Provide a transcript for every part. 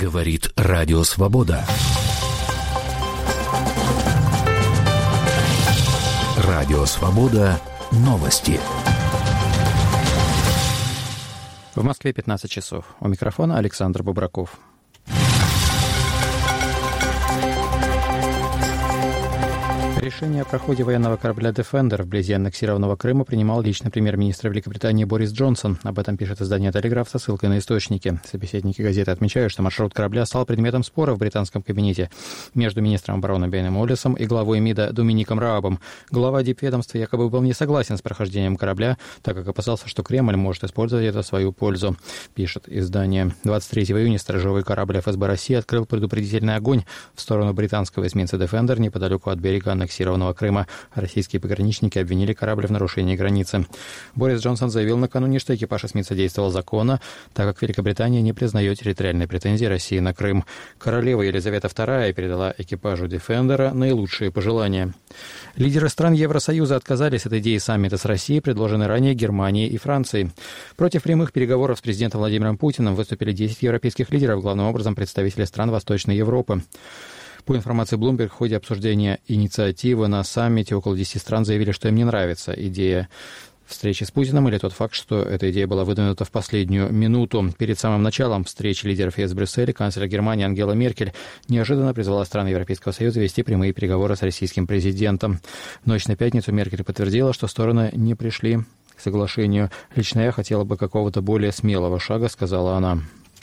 Говорит Радио Свобода. Радио Свобода. Новости. В Москве 15 часов. У микрофона Александр Бобраков. Решение о проходе военного корабля «Дефендер» вблизи аннексированного Крыма принимал лично премьер-министр Великобритании Борис Джонсон. Об этом пишет издание «Телеграф» со ссылкой на источники. Собеседники газеты отмечают, что маршрут корабля стал предметом спора в британском кабинете между министром обороны Беном Уоллесом и главой МИДа Домиником Раабом. Глава дипведомства якобы был не согласен с прохождением корабля, так как опасался, что Кремль может использовать это в свою пользу, пишет издание. 23 июня сторожевой корабль ФСБ России открыл предупредительный огонь в сторону британского эсминца «Дефендер» неподалеку от берега аннексированного Крыма. Российские пограничники обвинили корабль в нарушении границы. Борис Джонсон заявил накануне, что экипаж эсминца действовал законно, так как Великобритания не признает территориальные претензии России на Крым. Королева Елизавета II передала экипажу «Дефендера» наилучшие пожелания. Лидеры стран Евросоюза отказались от идеи саммита с Россией, предложенной ранее Германией и Францией. Против прямых переговоров с президентом Владимиром Путиным выступили 10 европейских лидеров, главным образом представители стран Восточной Европы. По информации Bloomberg, в ходе обсуждения инициативы на саммите около 10 стран заявили, что им не нравится идея встречи с Путиным или тот факт, что эта идея была выдвинута в последнюю минуту. Перед самым началом встречи лидеров ЕС в Брюсселе канцлер Германии Ангела Меркель неожиданно призвала страны Европейского Союза вести прямые переговоры с российским президентом. В ночь на пятницу Меркель подтвердила, что стороны не пришли к соглашению. «Лично я хотела бы какого-то более смелого шага», — сказала она.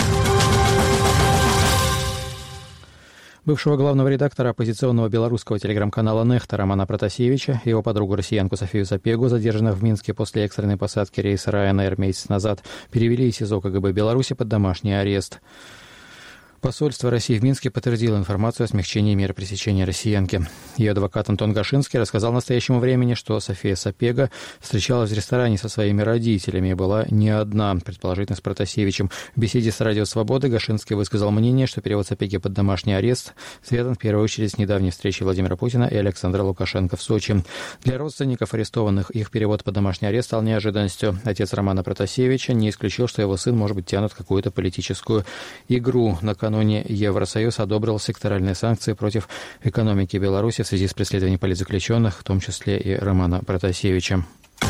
Бывшего главного редактора оппозиционного белорусского телеграм-канала «Нехта» Романа Протасевича и его подругу-россиянку Софию Сапегу, задержанных в Минске после экстренной посадки рейса Ryanair месяц назад, перевели из СИЗО КГБ Беларуси под домашний арест. Посольство России в Минске подтвердило информацию о смягчении мер пресечения россиянки. Ее адвокат Антон Гашинский рассказал настоящему времени, что София Сапега встречалась в ресторане со своими родителями и была не одна, предположительно с Протасевичем. В беседе с Радио Свободы Гашинский высказал мнение, что перевод Сапеги под домашний арест связан в первую очередь с недавней встречей Владимира Путина и Александра Лукашенко в Сочи. Для родственников арестованных их перевод под домашний арест стал неожиданностью. Отец Романа Протасевича не исключил, что его сын, может быть, тянут какую-то политическую игру. Накануне Евросоюз одобрил секторальные санкции против экономики Беларуси в связи с преследованием политзаключенных, в том числе и Романа Протасевича.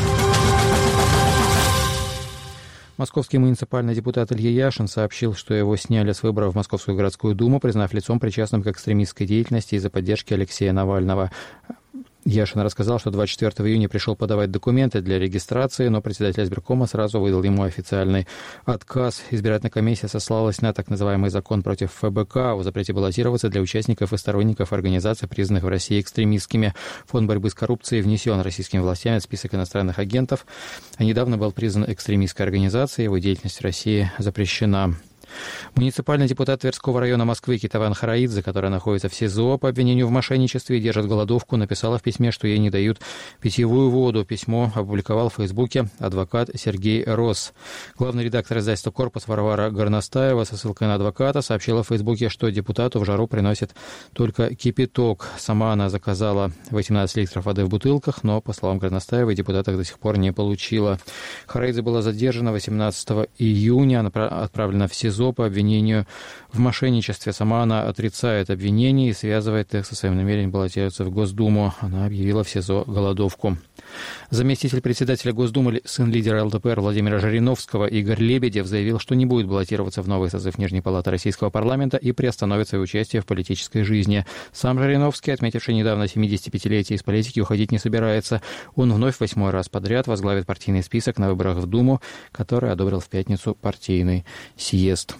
Московский муниципальный депутат Илья Яшин сообщил, что его сняли с выборов в Московскую городскую думу, признав лицом причастным к экстремистской деятельности из-за поддержки Алексея Навального. Яшин рассказал, что 24 июня пришел подавать документы для регистрации, но председатель избиркома сразу выдал ему официальный отказ. Избирательная комиссия сослалась на так называемый закон против ФБК о запрете баллотироваться для участников и сторонников организаций, признанных в России экстремистскими. Фонд борьбы с коррупцией внесен российскими властями в список иностранных агентов, а недавно был признан экстремистской организацией, его деятельность в России запрещена. Муниципальный депутат Тверского района Москвы Китаван Хараидзе, которая находится в СИЗО по обвинению в мошенничестве и держит голодовку, написала в письме, что ей не дают питьевую воду. Письмо опубликовал в Фейсбуке адвокат Сергей Рос. Главный редактор издательства «Корпус» Варвара Горностаева со ссылкой на адвоката сообщила в Фейсбуке, что депутату в жару приносит только кипяток. Сама она заказала 18 литров воды в бутылках, но, по словам Горностаевой, депутат их до сих пор не получила. Хараидзе была задержана 18 июня, она отправлена в СИЗО по обвинению в мошенничестве. Сама она отрицает обвинения и связывает их со своим намерением баллотироваться в Госдуму. Она объявила в СИЗО голодовку. Заместитель председателя Госдумы, сын лидера ЛДПР Владимира Жириновского Игорь Лебедев заявил, что не будет баллотироваться в новый созыв Нижней палаты Российского парламента и приостановит свое участие в политической жизни. Сам Жириновский, отметивший недавно 75-летие из политики, уходить не собирается. Он вновь 8-й раз подряд возглавит партийный список на выборах в Думу, который одобрил в пятницу партийный съезд.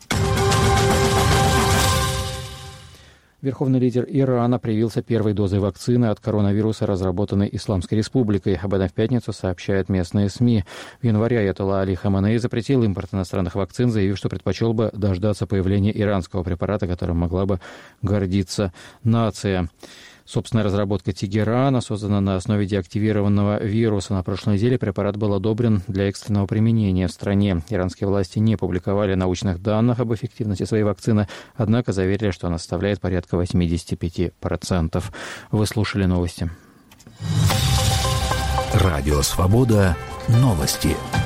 Верховный лидер Ирана привился первой дозой вакцины от коронавируса, разработанной Исламской Республикой. Об этом в пятницу сообщают местные СМИ. В январе аятолла Али Хаменеи запретил импорт иностранных вакцин, заявив, что предпочел бы дождаться появления иранского препарата, которым могла бы гордиться нация. Собственная разработка Тегерана создана на основе деактивированного вируса. На прошлой неделе препарат был одобрен для экстренного применения в стране. Иранские власти не публиковали научных данных об эффективности своей вакцины, однако заверили, что она составляет порядка 85%. Вы слушали новости. Радио «Свобода». Новости.